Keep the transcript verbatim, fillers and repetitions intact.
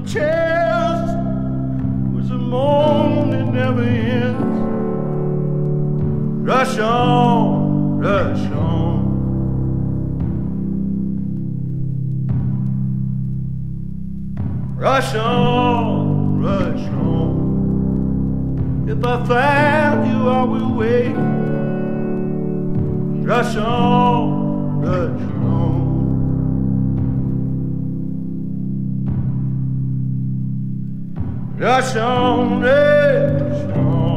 chest was a moan that never ends. Rush on, rush on. Rush on, rush on. If I found you, I will wait. Rush on, rush on. Rush on, rush on.